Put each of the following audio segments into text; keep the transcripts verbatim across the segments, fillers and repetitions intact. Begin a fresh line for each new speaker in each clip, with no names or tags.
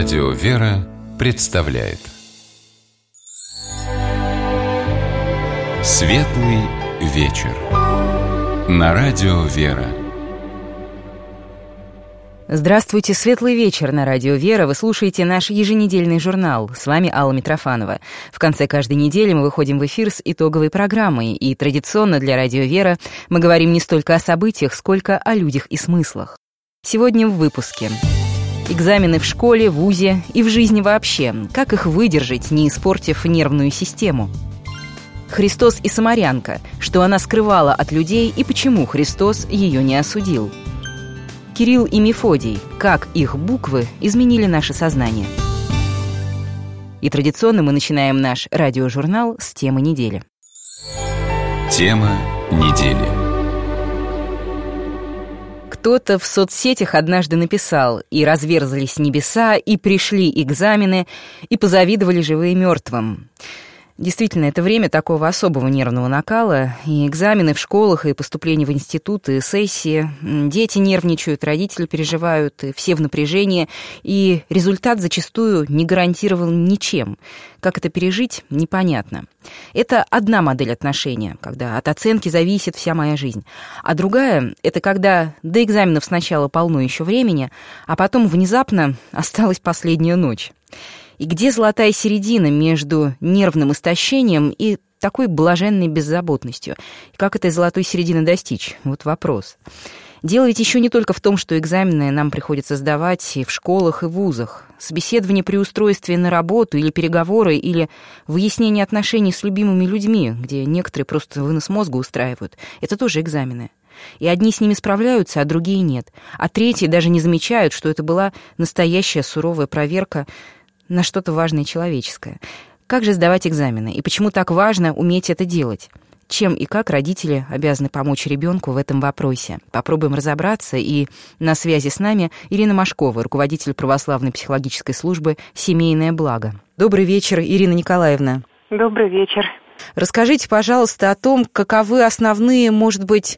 Радио «Вера» представляет Светлый вечер на Радио «Вера».
Здравствуйте, светлый вечер на Радио «Вера». Вы слушаете наш еженедельный журнал. С вами Алла Митрофанова. В конце каждой недели мы выходим в эфир с итоговой программой. И традиционно для Радио «Вера» мы говорим не столько о событиях, сколько о людях и смыслах. Сегодня в выпуске. Экзамены в школе, вузе и в жизни вообще. Как их выдержать, не испортив нервную систему? Христос и самарянка. Что она скрывала от людей и почему Христос ее не осудил? Кирилл и Мефодий. Как их буквы изменили наше сознание? И традиционно мы начинаем наш радиожурнал с темы недели.
Тема недели.
Кто-то в соцсетях однажды написал: «И разверзлись небеса, и пришли экзамены, и позавидовали живые мертвым». Действительно, это время такого особого нервного накала. И экзамены в школах, и поступление в институты, и сессии. Дети нервничают, родители переживают, и все в напряжении. И результат зачастую не гарантирован ничем. Как это пережить, непонятно. Это одна модель отношения, когда от оценки зависит вся моя жизнь. А другая — это когда до экзаменов сначала полно еще времени, а потом внезапно осталась последняя ночь. И где золотая середина между нервным истощением и такой блаженной беззаботностью? И как этой золотой середины достичь? Вот вопрос. Дело ведь еще не только в том, что экзамены нам приходится сдавать и в школах, и в вузах. Собеседование при устройстве на работу или переговоры, или выяснение отношений с любимыми людьми, где некоторые просто вынос мозга устраивают. Это тоже экзамены. И одни с ними справляются, а другие нет. А третьи даже не замечают, что это была настоящая суровая проверка на что-то важное человеческое. Как же сдавать экзамены? И почему так важно уметь это делать? Чем и как родители обязаны помочь ребенку в этом вопросе? Попробуем разобраться. И на связи с нами Ирина Машкова, руководитель православной психологической службы «Семейное благо». Добрый вечер, Ирина Николаевна.
Добрый вечер.
Расскажите, пожалуйста, о том, каковы основные, может быть,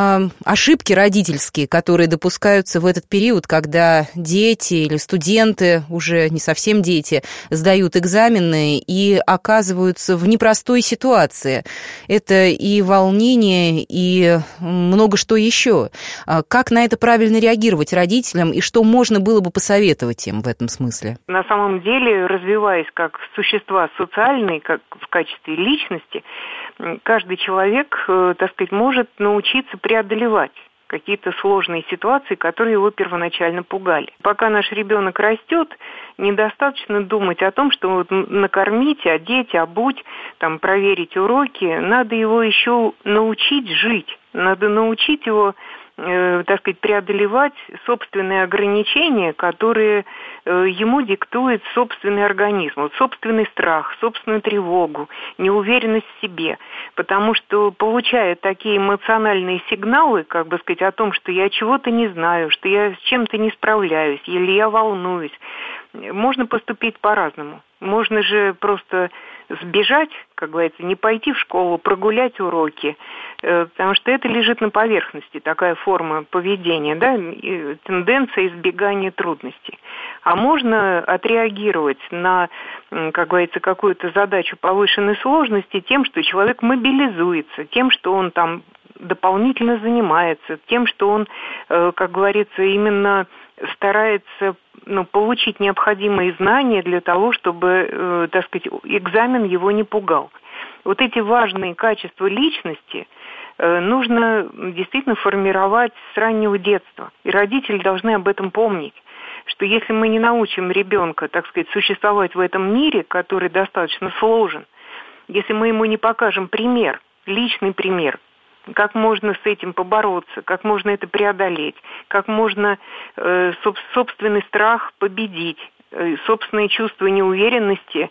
ошибки родительские, которые допускаются в этот период, когда дети или студенты, уже не совсем дети, сдают экзамены и оказываются в непростой ситуации. Это и волнение, и много что еще. Как на это правильно реагировать родителям, и что можно было бы посоветовать им в этом смысле?
На самом деле, развиваясь как существа социальные, как в качестве личности, каждый человек, так сказать, может научиться преодолевать какие-то сложные ситуации, которые его первоначально пугали. Пока наш ребенок растет, недостаточно думать о том, что вот накормить, одеть, обуть, там, проверить уроки. Надо его еще научить жить, надо научить его, э, так сказать, преодолевать собственные ограничения, которые э, ему диктует собственный организм, вот собственный страх, собственную тревогу, неуверенность в себе. Потому что, получая такие эмоциональные сигналы, как бы сказать, о том, что я чего-то не знаю, что я с чем-то не справляюсь, или я волнуюсь, можно поступить по-разному. Можно же просто сбежать, как говорится, не пойти в школу, прогулять уроки, потому что это лежит на поверхности, такая форма поведения, да, тенденция избегания трудностей. А можно отреагировать на, как говорится, какую-то задачу повышенной сложности тем, что человек мобилизуется, тем, что он там дополнительно занимается, тем, что он, как говорится, именно старается, ну, получить необходимые знания для того, чтобы, э, так сказать, экзамен его не пугал. Вот эти важные качества личности э, нужно действительно формировать с раннего детства. И родители должны об этом помнить, что если мы не научим ребенка, так сказать, существовать в этом мире, который достаточно сложен, если мы ему не покажем пример, личный пример, как можно с этим побороться, как можно это преодолеть, как можно э, соб- собственный страх победить, э, собственные чувства неуверенности,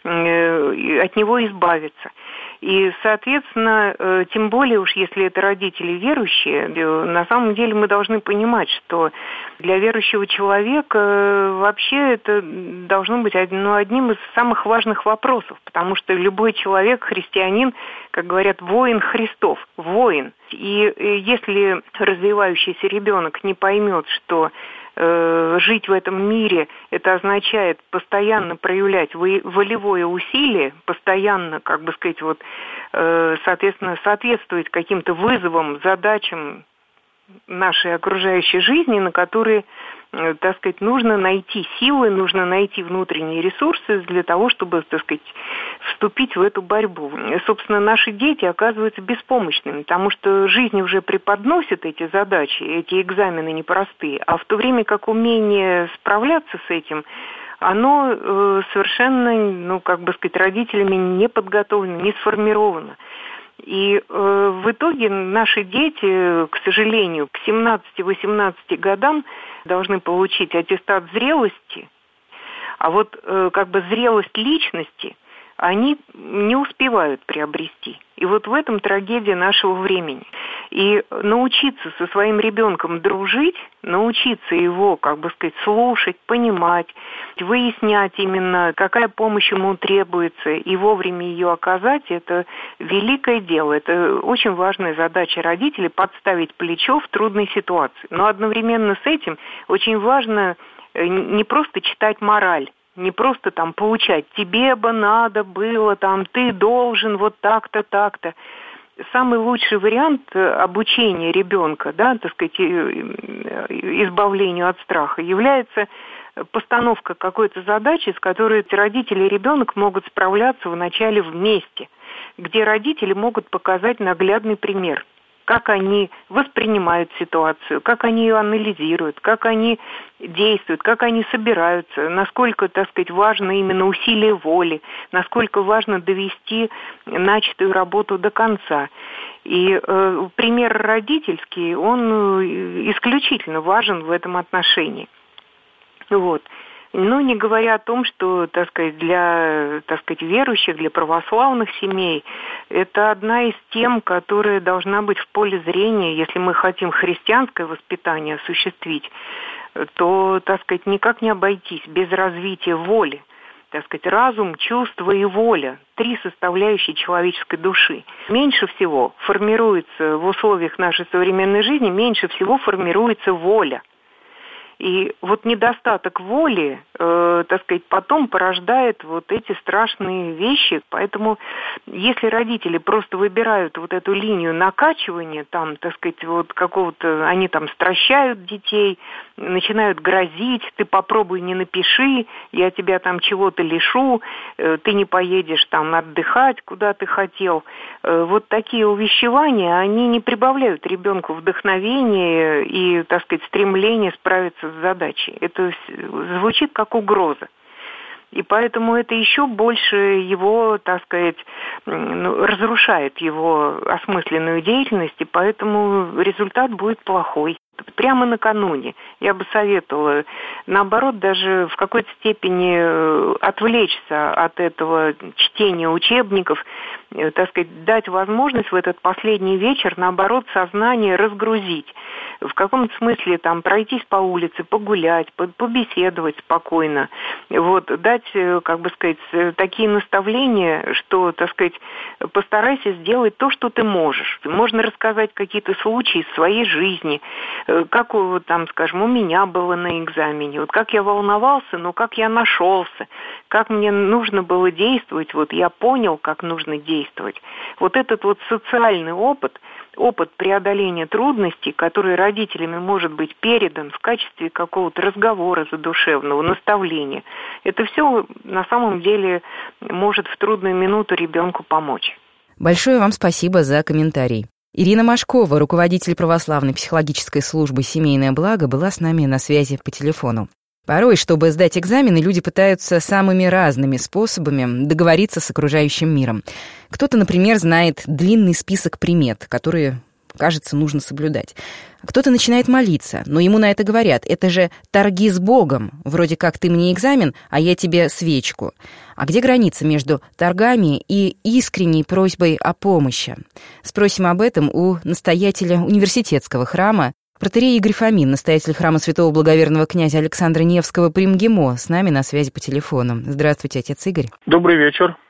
э, от него избавиться. И, соответственно, э, тем более уж, если это родители верующие, э, на самом деле мы должны понимать, что для верующего человека э, вообще это должно быть ну, одним из самых важных вопросов, потому что любой человек, христианин, как говорят, воин Христов, воин. И, и если развивающийся ребенок не поймет, что э, жить в этом мире, это означает постоянно проявлять волевое усилие, постоянно, как бы сказать, вот, э, соответственно, соответствовать каким-то вызовам, задачам нашей окружающей жизни, на которые, так сказать, нужно найти силы, нужно найти внутренние ресурсы для того, чтобы, так сказать, вступить в эту борьбу. И, собственно, наши дети оказываются беспомощными, потому что жизнь уже преподносит эти задачи, эти экзамены непростые, а в то время как умение справляться с этим, оно э, совершенно, ну, как бы сказать, родителями не подготовлено, не сформировано. И э, в итоге наши дети, к сожалению, к семнадцати-восемнадцати годам должны получить аттестат зрелости, а вот э, как бы зрелость личности они не успевают приобрести. И вот в этом трагедия нашего времени. И научиться со своим ребенком дружить, научиться его, как бы сказать, слушать, понимать, выяснять именно, какая помощь ему требуется, и вовремя ее оказать, это великое дело. Это очень важная задача родителей — подставить плечо в трудной ситуации. Но одновременно с этим очень важно не просто читать мораль, не просто там поучать, тебе бы надо было, там, ты должен вот так-то, так-то. Самый лучший вариант обучения ребенка, да, так сказать, избавлению от страха, является постановка какой-то задачи, с которой родители и ребенок могут справляться вначале вместе, где родители могут показать наглядный пример, как они воспринимают ситуацию, как они ее анализируют, как они действуют, как они собираются, насколько, так сказать, важно именно усилие воли, насколько важно довести начатую работу до конца. И э, пример родительский, он исключительно важен в этом отношении. Вот. Ну, не говоря о том, что, так сказать, для, так сказать, верующих, для православных семей, это одна из тем, которая должна быть в поле зрения, если мы хотим христианское воспитание осуществить, то, так сказать, никак не обойтись без развития воли. Так сказать, разум, чувство и воля – три составляющие человеческой души. Меньше всего формируется в условиях нашей современной жизни, меньше всего формируется воля. И вот недостаток воли, э, так сказать, потом порождает вот эти страшные вещи. Поэтому если родители просто выбирают вот эту линию накачивания, там, так сказать, вот какого-то, они там стращают детей, начинают грозить, ты попробуй не напиши, я тебя там чего-то лишу, э, ты не поедешь там отдыхать, куда ты хотел. Э, вот такие увещевания, они не прибавляют ребенку вдохновения и, так сказать, стремления справиться с задачей. Это звучит как угроза. И поэтому это еще больше его, так сказать, ну, разрушает его осмысленную деятельность, и поэтому результат будет плохой. Прямо накануне я бы советовала, наоборот, даже в какой-то степени отвлечься от этого чтения учебников, так сказать, дать возможность в этот последний вечер, наоборот, сознание разгрузить. В каком-то смысле там пройтись по улице, погулять, побеседовать спокойно. Вот, дать, как бы сказать, такие наставления, что, так сказать, постарайся сделать то, что ты можешь. Можно рассказать какие-то случаи из своей жизни, как, там, скажем, у меня было на экзамене, вот как я волновался, но как я нашелся, как мне нужно было действовать, вот я понял, как нужно действовать. Вот этот вот социальный опыт, опыт преодоления трудностей, который родителями может быть передан в качестве какого-то разговора задушевного, наставления, это все на самом деле может в трудную минуту ребенку помочь.
Большое вам спасибо за комментарий. Ирина Машкова, руководитель православной психологической службы «Семейное благо», была с нами на связи по телефону. Порой, чтобы сдать экзамены, люди пытаются самыми разными способами договориться с окружающим миром. Кто-то, например, знает длинный список примет, которые, кажется, нужно соблюдать. Кто-то начинает молиться, но ему на это говорят: это же торги с Богом, вроде как ты мне экзамен, а я тебе свечку. А где граница между торгами и искренней просьбой о помощи? Спросим об этом у настоятеля университетского храма, протоиерей Игорь Фомин, настоятель храма святого благоверного князя Александра Невского при МГИМО, с нами на связи по телефону. Здравствуйте, отец Игорь.
Добрый вечер.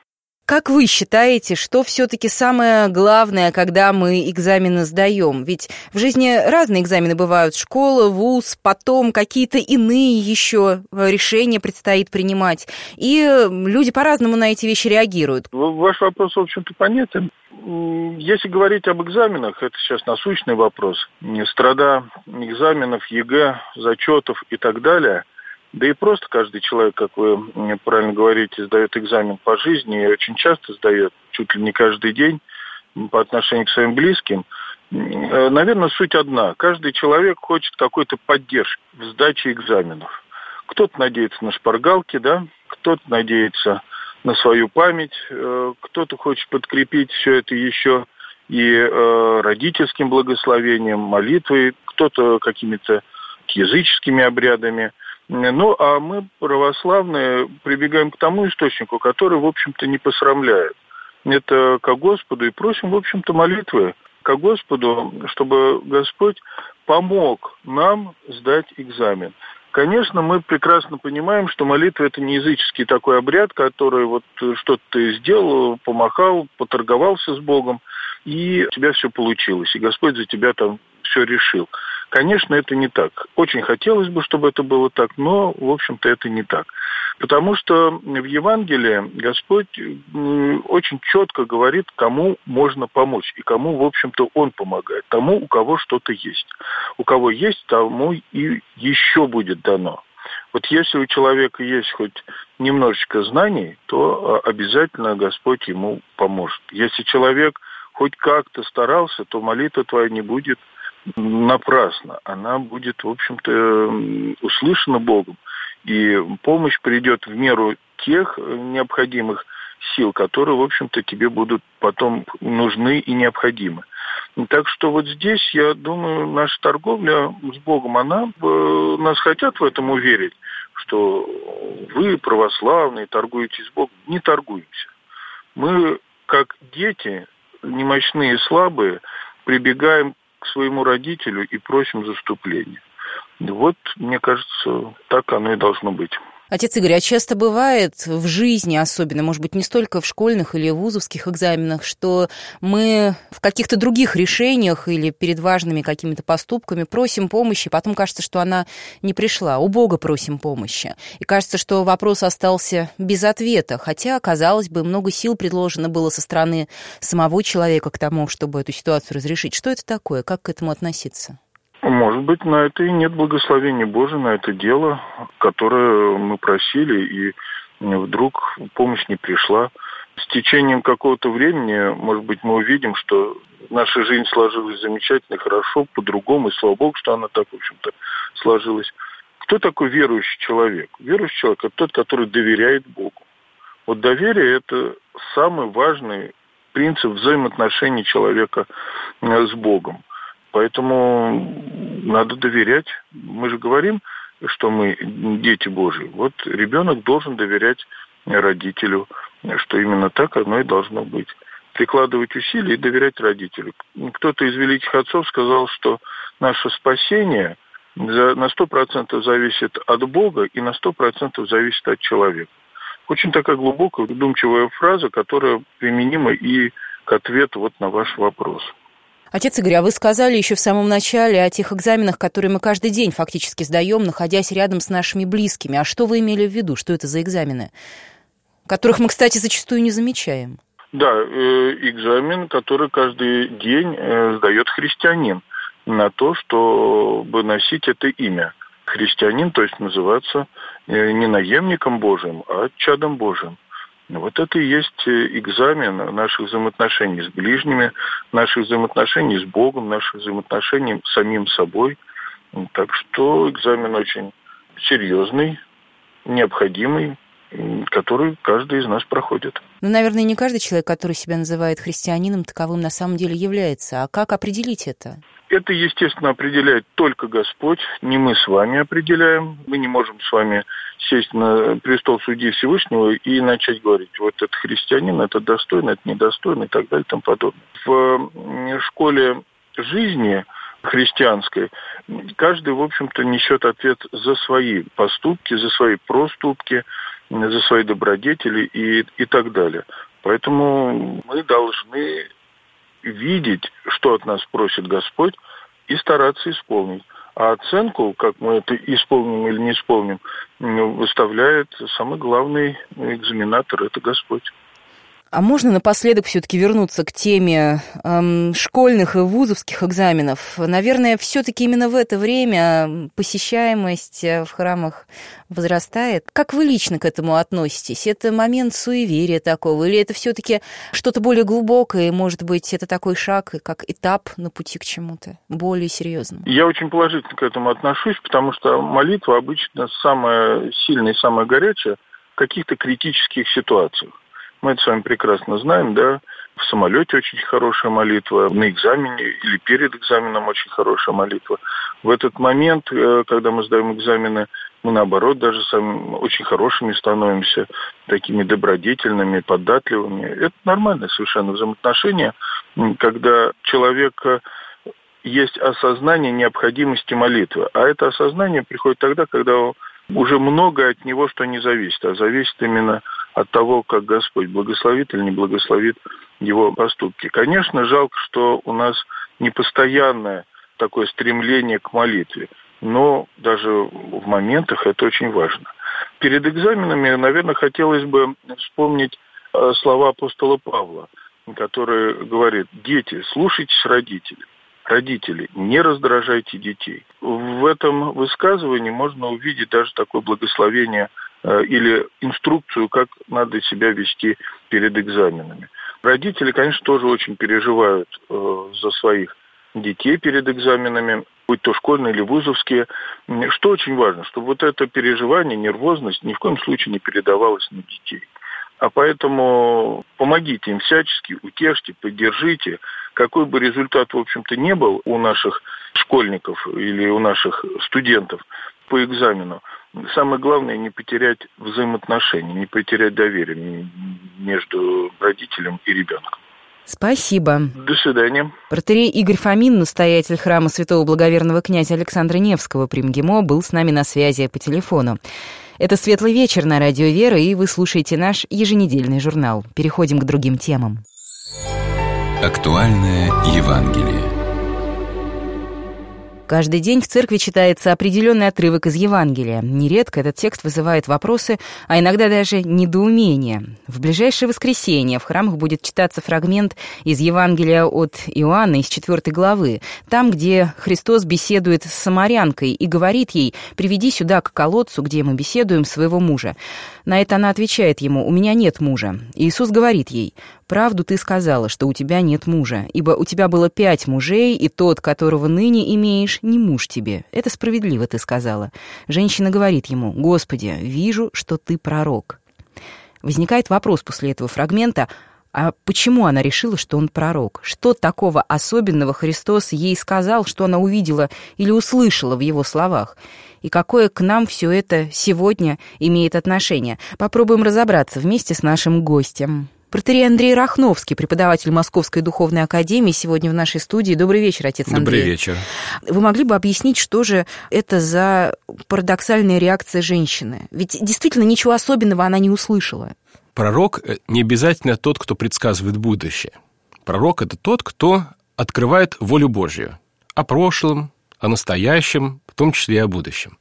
Как вы считаете, что все-таки самое главное, когда мы экзамены сдаем? Ведь в жизни разные экзамены бывают. Школа, вуз, потом какие-то иные еще решения предстоит принимать. И люди по-разному на эти вещи реагируют.
Ваш вопрос, в общем-то, понятен. Если говорить об экзаменах, это сейчас насущный вопрос. Страда экзаменов, ЕГЭ, зачетов и так далее. Да и просто каждый человек, как вы правильно говорите, сдает экзамен по жизни и очень часто сдает, чуть ли не каждый день по отношению к своим близким. Наверное, суть одна. Каждый человек хочет какой-то поддержки в сдаче экзаменов. Кто-то надеется на шпаргалки, да, кто-то надеется на свою память, кто-то хочет подкрепить все это еще и родительским благословением, молитвой, кто-то какими-то языческими обрядами. Ну, а мы, православные, прибегаем к тому источнику, который, в общем-то, не посрамляет. Это ко Господу и просим, в общем-то, молитвы ко Господу, чтобы Господь помог нам сдать экзамен. Конечно, мы прекрасно понимаем, что молитва – это не языческий такой обряд, который вот что-то ты сделал, помахал, поторговался с Богом, и у тебя все получилось, и Господь за тебя там все решил. Конечно, это не так. Очень хотелось бы, чтобы это было так, но, в общем-то, это не так. Потому что в Евангелии Господь очень четко говорит, кому можно помочь и кому, в общем-то, Он помогает. Тому, у кого что-то есть. У кого есть, тому и еще будет дано. Вот если у человека есть хоть немножечко знаний, то обязательно Господь ему поможет. Если человек хоть как-то старался, то молитва твоя не будет напрасно. Она будет, в общем-то, услышана Богом. И помощь придет в меру тех необходимых сил, которые, в общем-то, тебе будут потом нужны и необходимы. Так что вот здесь, я думаю, наша торговля с Богом, она, нас хотят в этом уверить, что вы, православные, торгуете с Богом. Не торгуемся. Мы, как дети, немощные и слабые, прибегаем к своему родителю и просим заступления. Вот, мне кажется, так оно и должно быть.
Отец Игорь, а часто бывает в жизни особенно, может быть, не столько в школьных или вузовских экзаменах, что мы в каких-то других решениях или перед важными какими-то поступками просим помощи, потом кажется, что она не пришла. У Бога просим помощи. И кажется, что вопрос остался без ответа, хотя, казалось бы, много сил предложено было со стороны самого человека к тому, чтобы эту ситуацию разрешить. Что это такое? Как к этому относиться?
Может быть, на это и нет благословения Божия, на это дело, которое мы просили, и вдруг помощь не пришла. С течением какого-то времени, может быть, мы увидим, что наша жизнь сложилась замечательно, хорошо, по-другому, и слава Богу, что она так, в общем-то, сложилась. Кто такой верующий человек? Верующий человек – это тот, который доверяет Богу. Вот доверие – это самый важный принцип взаимоотношений человека с Богом. Поэтому надо доверять. Мы же говорим, что мы дети Божьи. Вот ребенок должен доверять родителю, что именно так оно и должно быть. Прикладывать усилия и доверять родителю. Кто-то из великих отцов сказал, что наше спасение на сто процентов зависит от Бога и на сто процентов зависит от человека. Очень такая глубокая, вдумчивая фраза, которая применима и к ответу вот на ваш вопрос.
Отец Игорь, а вы сказали еще в самом начале о тех экзаменах, которые мы каждый день фактически сдаем, находясь рядом с нашими близкими. А что вы имели в виду? Что это за экзамены? Которых мы, кстати, зачастую не замечаем.
Да, экзамен, который каждый день сдает христианин на то, чтобы носить это имя. Христианин, то есть называться не наемником Божьим, а чадом Божьим. Вот это и есть экзамен наших взаимоотношений с ближними, наших взаимоотношений с Богом, наших взаимоотношений с самим собой. Так что экзамен очень серьезный, необходимый, который каждый из нас проходит.
Ну, наверное, не каждый человек, который себя называет христианином, таковым на самом деле является. А как определить это?
Это, естественно, определяет только Господь, не мы с вами определяем. Мы не можем с вами сесть на престол судьи Всевышнего и начать говорить, вот это христианин, это достойно, это недостойно и так далее и тому подобное. В школе жизни христианской каждый, в общем-то, несет ответ за свои поступки, за свои проступки, за свои добродетели и, и так далее. Поэтому мы должны видеть, что от нас просит Господь, и стараться исполнить. А оценку, как мы это исполним или не исполним, выставляет самый главный экзаменатор – это Господь.
А можно напоследок все-таки вернуться к теме эм, школьных и вузовских экзаменов? Наверное, все-таки именно в это время посещаемость в храмах возрастает. Как вы лично к этому относитесь? Это момент суеверия такого? Или это все-таки что-то более глубокое? Может быть, это такой шаг, как этап на пути к чему-то более серьезному?
Я очень положительно к этому отношусь, потому что молитва обычно самая сильная и самая горячая в каких-то критических ситуациях. Мы это с вами прекрасно знаем, да, в самолете очень хорошая молитва, на экзамене или перед экзаменом очень хорошая молитва. В этот момент, когда мы сдаем экзамены, мы, наоборот, даже сами очень хорошими становимся, такими добродетельными, податливыми. Это нормальное совершенно взаимоотношение, когда человек есть осознание необходимости молитвы. А это осознание приходит тогда, когда уже много от него что не зависит, а зависит именно от того, как Господь благословит или не благословит его поступки. Конечно, жалко, что у нас непостоянное такое стремление к молитве, но даже в моментах это очень важно. Перед экзаменами, наверное, хотелось бы вспомнить слова апостола Павла, который говорит: «Дети, слушайтесь родителей. Родители, не раздражайте детей». В этом высказывании можно увидеть даже такое благословение э, или инструкцию, как надо себя вести перед экзаменами. Родители, конечно, тоже очень переживают э, за своих детей перед экзаменами, будь то школьные или вузовские. Что очень важно, чтобы вот это переживание, нервозность ни в коем случае не передавалось на детей. А поэтому помогите им всячески, утешьте, поддержите. Какой бы результат, в общем-то, не был у наших школьников или у наших студентов по экзамену, самое главное не потерять взаимоотношения, не потерять доверие между родителем и ребенком.
Спасибо.
До свидания.
Протоиерей Игорь Фомин, настоятель храма святого благоверного князя Александра Невского при МГИМО, был с нами на связи по телефону. Это «Светлый вечер» на Радио Вера, и вы слушаете наш еженедельный журнал. Переходим к другим темам.
Актуальное Евангелие.
Каждый день в церкви читается определенный отрывок из Евангелия. Нередко этот текст вызывает вопросы, а иногда даже недоумение. В ближайшее воскресенье в храмах будет читаться фрагмент из Евангелия от Иоанна из четвёртой главы, там, где Христос беседует с самарянкой и говорит ей: «Приведи сюда к колодцу, где мы беседуем, своего мужа». На это она отвечает ему: «У меня нет мужа». И Иисус говорит ей: «Правду ты сказала, что у тебя нет мужа, ибо у тебя было пять мужей, и тот, которого ныне имеешь, не муж тебе. Это справедливо ты сказала». Женщина говорит ему: «Господи, вижу, что ты пророк». Возникает вопрос после этого фрагмента: а почему она решила, что он пророк? Что такого особенного Христос ей сказал, что она увидела или услышала в его словах? И какое к нам все это сегодня имеет отношение? Попробуем разобраться вместе с нашим гостем. Протоиерей Андрей Рахновский, преподаватель Московской духовной академии, сегодня в нашей студии. Добрый вечер, отец Андрей.
Добрый вечер.
Вы могли бы объяснить, что же это за парадоксальная реакция женщины? Ведь действительно ничего особенного она не услышала.
Пророк не обязательно тот, кто предсказывает будущее. Пророк – это тот, кто открывает волю Божью о прошлом, о настоящем, в том числе и о будущем.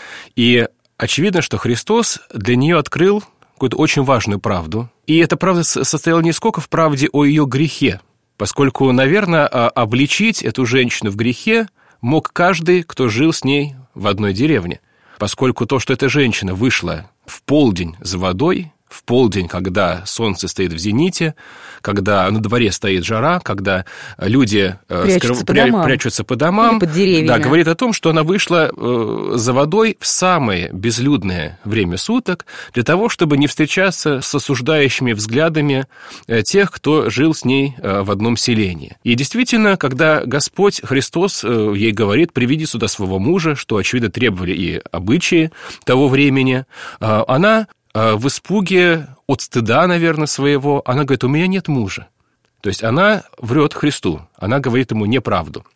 И очевидно, что Христос для нее открыл какую-то очень важную правду. И эта правда состояла не сколько в правде о ее грехе, поскольку, наверное, обличить эту женщину в грехе мог каждый, кто жил с ней в одной деревне, поскольку то, что эта женщина вышла в полдень за водой, в полдень, когда солнце стоит в зените, когда на дворе стоит жара, когда люди
прячутся,
скрыв...
по, домам.
прячутся по домам,
под деревьями.
Да, говорит о том, что она вышла за водой в самое безлюдное время суток для того, чтобы не встречаться с осуждающими взглядами тех, кто жил с ней в одном селении. И действительно, когда Господь Христос ей говорит: «Приведи сюда своего мужа», что, очевидно, требовали и обычаи того времени, она в испуге от стыда, наверное, своего, она говорит: «У меня нет мужа». То есть она врет Христу, она говорит ему неправду.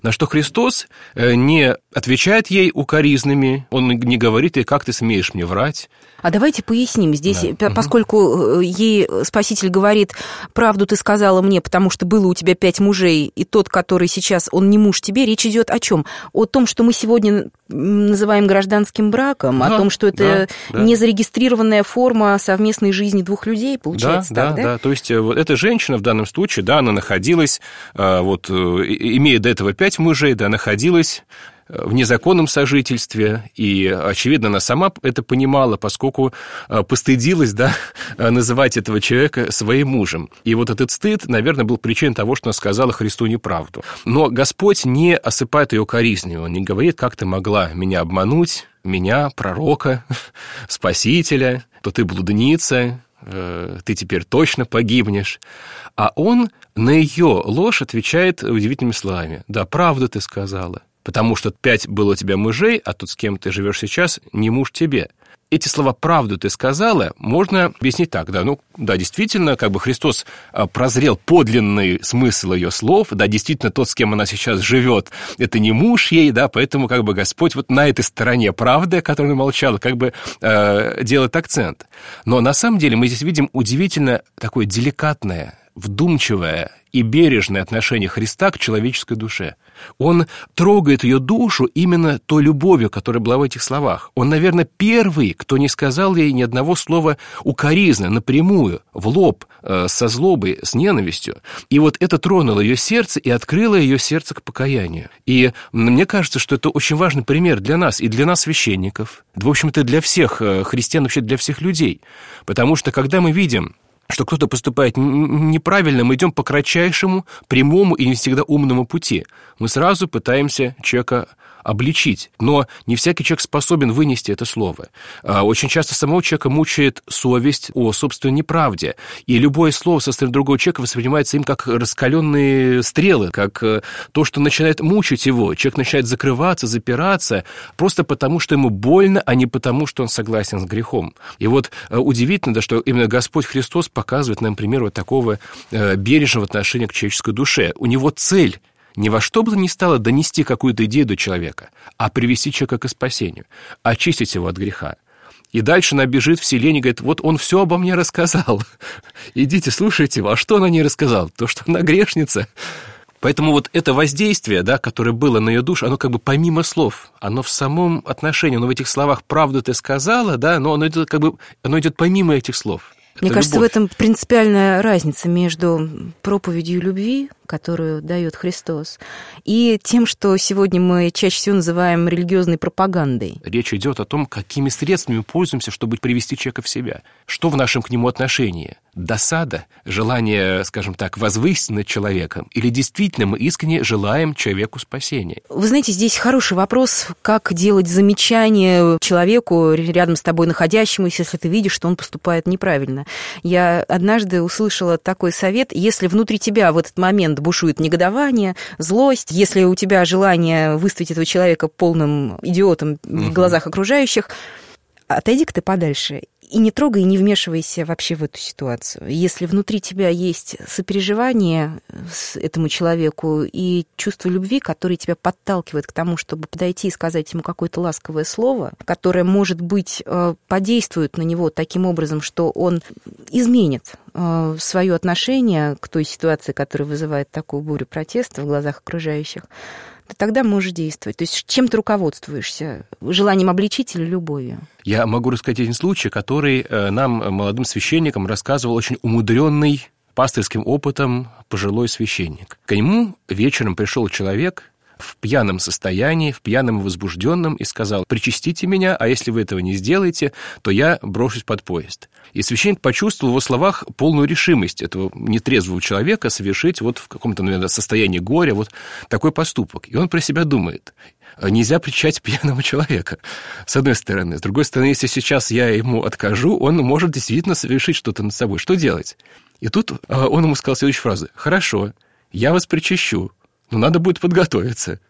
На что Христос не отвечает ей укоризнами, он не говорит ей, как ты смеешь мне врать.
А давайте поясним здесь,
да.
Поскольку ей Спаситель говорит, правду ты сказала мне, потому что было у тебя пять мужей, и тот, который сейчас, он не муж тебе, речь идет о чем? О том, что мы сегодня называем гражданским браком, да, о том, что это да, да. незарегистрированная форма совместной жизни двух людей, получается
да,
так,
да?
Да,
да, то есть вот эта женщина в данном случае, да, она находилась, вот, имея до этого пять мужей, да, находилась в незаконном сожительстве, и, очевидно, она сама это понимала, поскольку постыдилась, да, называть этого человека своим мужем. И вот этот стыд, наверное, был причиной того, что она сказала Христу неправду. Но Господь не осыпает ее коризнью, Он не говорит, как ты могла меня обмануть, меня, пророка, спасителя, то ты блудница, ты теперь точно погибнешь. А Он на ее ложь отвечает удивительными словами. Да, правду ты сказала. Потому что пять было у тебя мужей, а тот, с кем ты живешь сейчас, не муж тебе. Эти слова «правду ты сказала» можно объяснить так, да, ну, да, действительно, как бы Христос прозрел подлинный смысл ее слов, да, действительно, тот, с кем она сейчас живет, это не муж ей, да, поэтому как бы Господь вот на этой стороне правды, о которой она молчала, как бы э, делает акцент. Но на самом деле мы здесь видим удивительно такое деликатное, вдумчивое и бережное отношение Христа к человеческой душе. Он трогает ее душу именно той любовью, которая была в этих словах. Он, наверное, первый, кто не сказал ей ни одного слова укоризны, напрямую, в лоб, со злобой, с ненавистью. И вот это тронуло ее сердце и открыло ее сердце к покаянию. И мне кажется, что это очень важный пример для нас, и для нас, священников, в общем-то, для всех христиан, вообще для всех людей. Потому что, когда мы видим, что кто-то поступает неправильно, мы идем по кратчайшему, прямому и не всегда умному пути. Мы сразу пытаемся человека обличить, но не всякий человек способен вынести это слово. Очень часто самого человека мучает совесть о собственной неправде, и любое слово со стороны другого человека воспринимается им как раскаленные стрелы, как то, что начинает мучить его. Человек начинает закрываться, запираться, просто потому, что ему больно, а не потому, что он согласен с грехом. И вот удивительно, да, что именно Господь Христос показывает нам пример вот такого бережного отношения к человеческой душе. У него цель ни во что бы то ни стало донести какую-то идею до человека, а привести человека к спасению, очистить его от греха. И дальше она бежит в селение и говорит, вот он все обо мне рассказал. Идите, слушайте его. А что она не рассказала? То, что она грешница. Поэтому вот это воздействие, да, которое было на ее душу, оно как бы помимо слов, оно в самом отношении, оно в этих словах «правду ты сказала», да, но оно идет, как бы, оно идет помимо этих слов.
Мне
это
кажется,
любовь.
в этом принципиальная разница между проповедью любви, которую дает Христос, и тем, что сегодня мы чаще всего называем религиозной пропагандой.
Речь идет о том, какими средствами мы пользуемся, чтобы привести человека в себя. Что в нашем к нему отношении? Досада, желание, скажем так, возвыситься над человеком, или действительно мы искренне желаем человеку спасения?
Вы знаете, здесь хороший вопрос, как делать замечание человеку, рядом с тобой находящемуся, если ты видишь, что он поступает неправильно. Я однажды услышала такой совет: если внутри тебя в этот момент бушует негодование, злость, если у тебя желание выставить этого человека полным идиотом в глазах окружающих, отойди-ка ты подальше и не трогай, и не вмешивайся вообще в эту ситуацию. Если внутри тебя есть сопереживание этому человеку и чувство любви, которое тебя подталкивает к тому, чтобы подойти и сказать ему какое-то ласковое слово, которое, может быть, подействует на него таким образом, что он изменит свое отношение к той ситуации, которая вызывает такую бурю протеста в глазах окружающих, то тогда можешь действовать. То есть чем ты руководствуешься? Желанием обличить или любовью?
Я могу рассказать один случай, который нам, молодым священникам, рассказывал очень умудренный пастырским опытом пожилой священник. К нему вечером пришел человек в пьяном состоянии, в пьяном и возбужденном, и сказал: «Причастите меня, а если вы этого не сделаете, то я брошусь под поезд». И священник почувствовал в его словах полную решимость этого нетрезвого человека совершить вот в каком-то, наверное, состоянии горя вот такой поступок. И он про себя думает: нельзя причать пьяного человека, с одной стороны. С другой стороны, если сейчас я ему откажу, он может действительно совершить что-то над собой. Что делать? И тут он ему сказал следующую фразу: «Хорошо, я вас причащу, но надо будет подготовиться».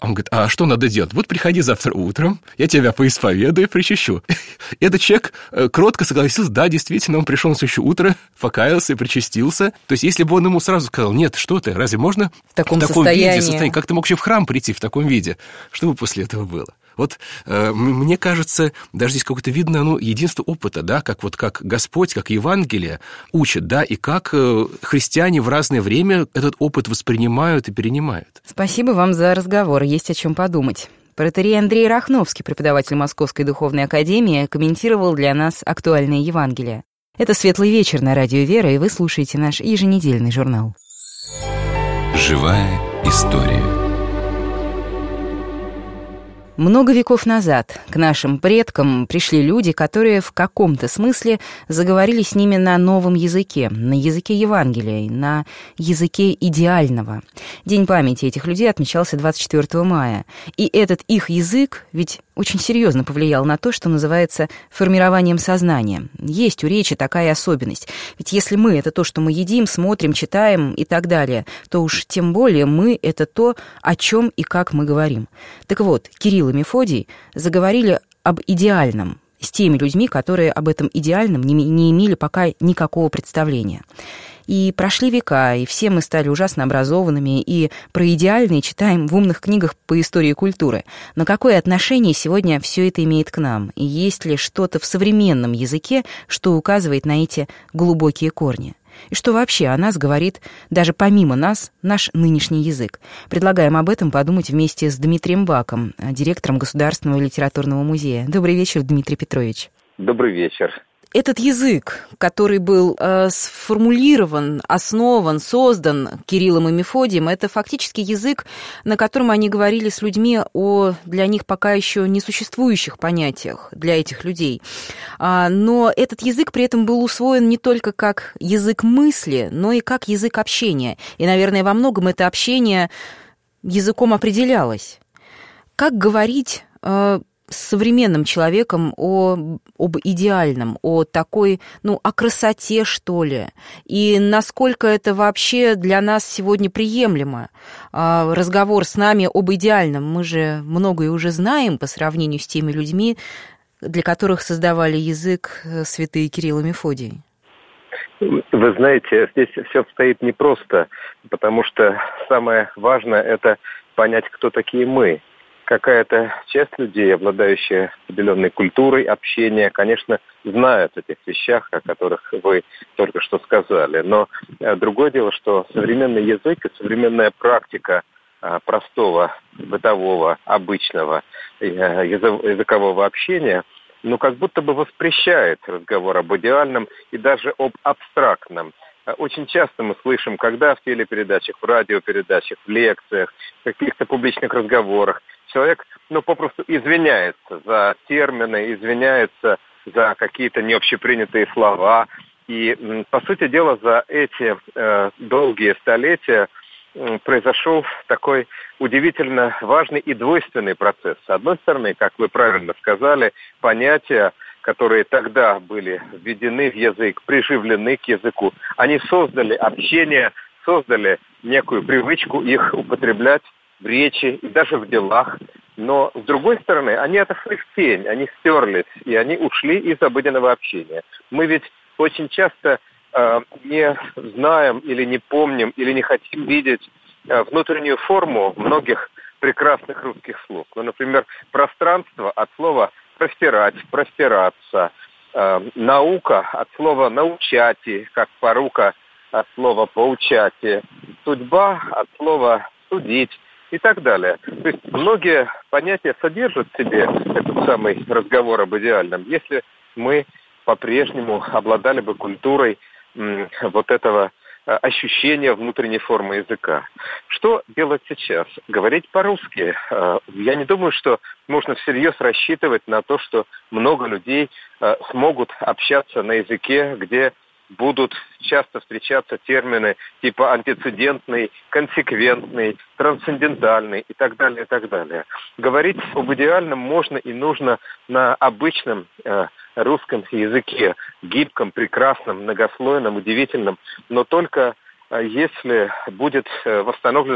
Он говорит, а что надо делать? Вот приходи завтра утром, я тебя поисповедую, причащу. Этот человек кротко согласился, да, действительно, он пришел на следующее утро, покаялся и причастился. То есть, если бы он ему сразу сказал, нет, что ты, разве можно
в таком,
в таком
состоянии.
виде, состоянии, как ты мог вообще в храм прийти в таком виде? Что бы после этого было? Вот э, мне кажется, даже здесь какое-то видно ну, единство опыта, да, как вот как Господь, как Евангелие учат, да, и как э, христиане в разное время этот опыт воспринимают и перенимают.
Спасибо вам за разговор, есть о чем подумать. Протоиерей Андрей Рахновский, преподаватель Московской духовной академии, комментировал для нас актуальное Евангелие. Это «Светлый вечер» на радио «Вера», и вы слушаете наш еженедельный журнал.
Живая история.
Много веков назад к нашим предкам пришли люди, которые в каком-то смысле заговорили с ними на новом языке, на языке Евангелия, на языке идеального. День памяти этих людей отмечался двадцать четвёртого мая. И этот их язык ведь очень серьезно повлиял на то, что называется формированием сознания. Есть у речи такая особенность. Ведь если мы — это то, что мы едим, смотрим, читаем и так далее, то уж тем более мы — это то, о чем и как мы говорим. Так вот, Кирилл и Мефодий заговорили об идеальном с теми людьми, которые об этом идеальном не, не имели пока никакого представления. И прошли века, и все мы стали ужасно образованными, и про идеальные читаем в умных книгах по истории культуры. Но какое отношение сегодня все это имеет к нам? И есть ли что-то в современном языке, что указывает на эти глубокие корни? И что вообще о нас говорит, даже помимо нас, наш нынешний язык? Предлагаем об этом подумать вместе с Дмитрием Баком, директором Государственного литературного музея. Добрый вечер, Дмитрий Петрович.
Добрый вечер.
Этот язык, который был э, сформулирован, основан, создан Кириллом и Мефодием, это фактически язык, на котором они говорили с людьми о для них пока еще не существующих понятиях для этих людей. А, но этот язык при этом был усвоен не только как язык мысли, но и как язык общения. И, наверное, во многом это общение языком определялось. Как говорить э, с современным человеком о, об идеальном, о такой, ну, о красоте, что ли, и насколько это вообще для нас сегодня приемлемо. А, разговор с нами об идеальном, мы же многое уже знаем по сравнению с теми людьми, для которых создавали язык святые Кирилл и Мефодий.
Вы знаете, здесь все обстоит непросто, потому что самое важное – это понять, кто такие мы. Какая-то часть людей, обладающая определенной культурой общения, конечно, знают о тех вещах, о которых вы только что сказали. Но другое дело, что современный язык и современная практика простого, бытового, обычного языкового общения, ну, как будто бы воспрещает разговор об идеальном и даже об абстрактном. Очень часто мы слышим, когда в телепередачах, в радиопередачах, в лекциях, в каких-то публичных разговорах человек, ну, попросту извиняется за термины, извиняется за какие-то необщепринятые слова. И, по сути дела, за эти э, долгие столетия э, произошел такой удивительно важный и двойственный процесс. С одной стороны, как вы правильно сказали, понятия, которые тогда были введены в язык, приживлены к языку, они создали общение, создали некую привычку их употреблять в речи и даже в делах. Но, с другой стороны, они отошли в тень, они стерлись, и они ушли из обыденного общения. Мы ведь очень часто э, не знаем или не помним, или не хотим видеть э, внутреннюю форму многих прекрасных русских слов. Ну, например, пространство от слова простирать, простираться, э, наука от слова научати, как порука от слова поучати, судьба от слова судить и так далее. То есть многие понятия содержат в себе этот самый разговор об идеальном, если мы по-прежнему обладали бы культурой м, вот этого ощущения внутренней формы языка. Что делать сейчас? Говорить по-русски. Я не думаю, что можно всерьез рассчитывать на то, что много людей смогут общаться на языке, где будут часто встречаться термины типа антицидентный, консеквентный, трансцендентальный и так далее, и так далее. Говорить об идеальном можно и нужно на обычном э, русском языке, гибком, прекрасном, многослойном, удивительном, но только э, если будет э, восстановлена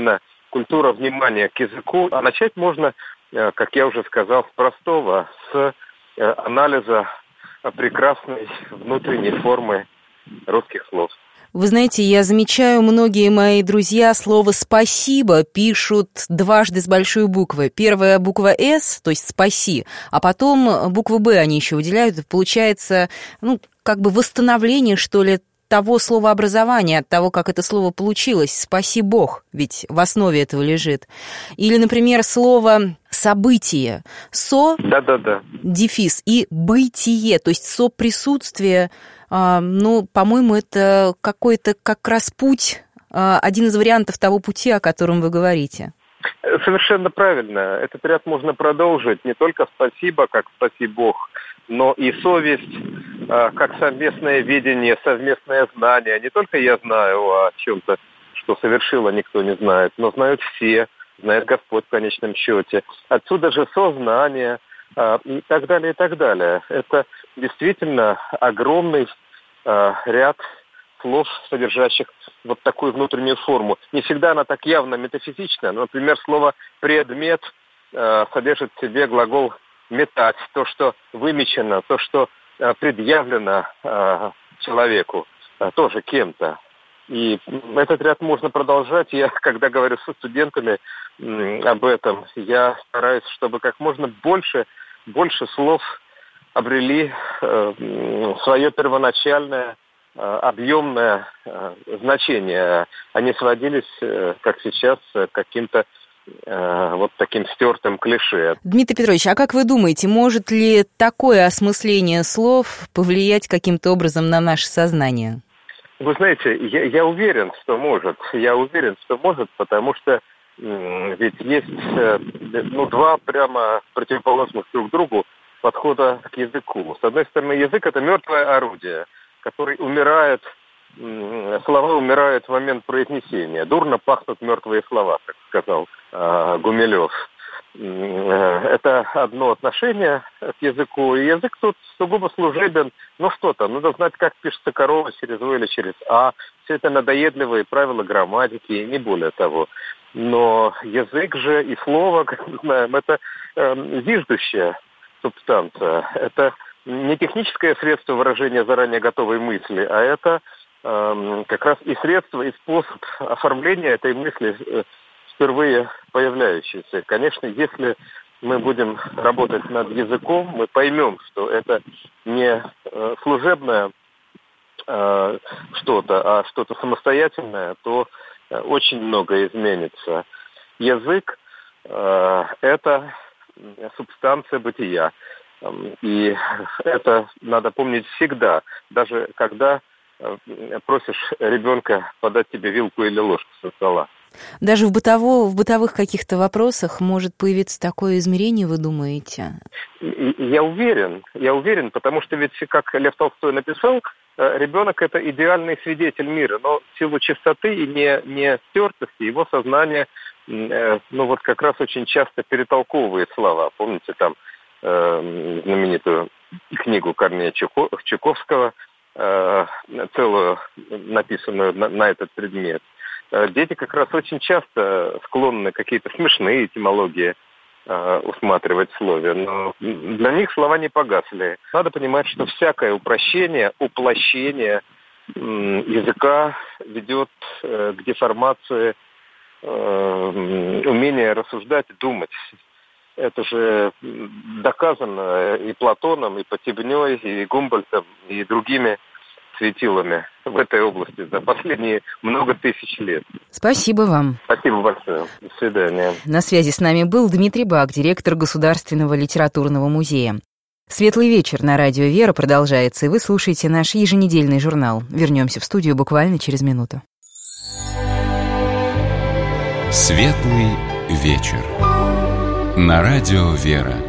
культура внимания к языку. А начать можно, как я уже сказал, с простого, с анализа прекрасной внутренней формы русских слов.
Вы знаете, я замечаю, многие мои друзья слово «спасибо» пишут дважды с большой буквы. Первая буква «С», то есть «спаси», а потом букву «Б» они еще выделяют. Получается, ну, как бы восстановление, что ли, того словообразования, от того, как это слово получилось. «Спаси Бог», ведь в основе этого лежит. Или, например, слово «событие». «Со»,
да-да-да,
дефис, и «бытие», то есть «соприсутствие». А, ну, по-моему, это какой-то как раз путь, а, один из вариантов того пути, о котором вы говорите.
Совершенно правильно. Этот ряд можно продолжить. Не только «спасибо», как «спаси Бог», но и совесть, а, как совместное видение, совместное знание. Не только я знаю о чем-то, что совершило, никто не знает, но знают все, знает Господь в конечном счете. Отсюда же сознание, и так далее, и так далее. Это действительно огромный э, ряд слов, содержащих вот такую внутреннюю форму. Не всегда она так явно метафизична. Например, слово «предмет» э, содержит в себе глагол «метать», то, что вымечено, то, что э, предъявлено э, человеку, э, тоже кем-то. И этот ряд можно продолжать. Я, когда говорю со студентами м, об этом, я стараюсь, чтобы как можно больше больше слов обрели э, свое первоначальное, э, объемное э, значение. Они сводились, э, как сейчас, к каким-то э, вот таким стертым клише.
Дмитрий Петрович, а как вы думаете, может ли такое осмысление слов повлиять каким-то образом на наше сознание?
Вы знаете, я, я уверен, что может. Я уверен, что может, потому что ведь есть ну, два прямо противоположных друг другу подхода к языку. С одной стороны, язык – это мертвое орудие, которое умирает, слова умирают в момент произнесения. Дурно пахнут мертвые слова, как сказал э, Гумилев. Это одно отношение к языку. И язык тут сугубо служебен. Ну что там, надо знать, как пишется корова, через «о» или через «а». Все это надоедливые правила грамматики, и не более того. Но язык же и слово, как мы знаем, это э, зиждущая субстанция. Это не техническое средство выражения заранее готовой мысли, а это э, как раз и средство, и способ оформления этой мысли э, впервые появляющейся. Конечно, если мы будем работать над языком, мы поймем, что это не э, служебное э, что-то, а что-то самостоятельное, то очень многое изменится. Язык э, – это субстанция бытия. И это надо помнить всегда, даже когда э, просишь ребенка подать тебе вилку или ложку со стола.
Даже в, бытово, в бытовых каких-то вопросах может появиться такое измерение, вы думаете?
Я уверен, я уверен, потому что ведь, как Лев Толстой написал, ребенок – это идеальный свидетель мира, но в силу чистоты и не, не стертости его сознание, ну вот как раз очень часто перетолковывает слова. Помните там э, знаменитую книгу Корнея Чуковского, э, целую написанную на, на этот предмет? Дети как раз очень часто склонны какие-то смешные этимологии э, усматривать в слове, но для них слова не погасли. Надо понимать, что всякое упрощение, уплощение э, языка ведет э, к деформации э, умения рассуждать, думать. Это же доказано и Платоном, и Потебней, и Гумбольдтом, и другими светилами в этой области за последние много тысяч лет.
Спасибо вам.
Спасибо большое. До свидания.
На связи с нами был Дмитрий Бак, директор Государственного литературного музея. «Светлый вечер» на радио «Вера» продолжается, и вы слушаете наш еженедельный журнал. Вернемся в студию буквально через минуту.
«Светлый вечер» на радио «Вера».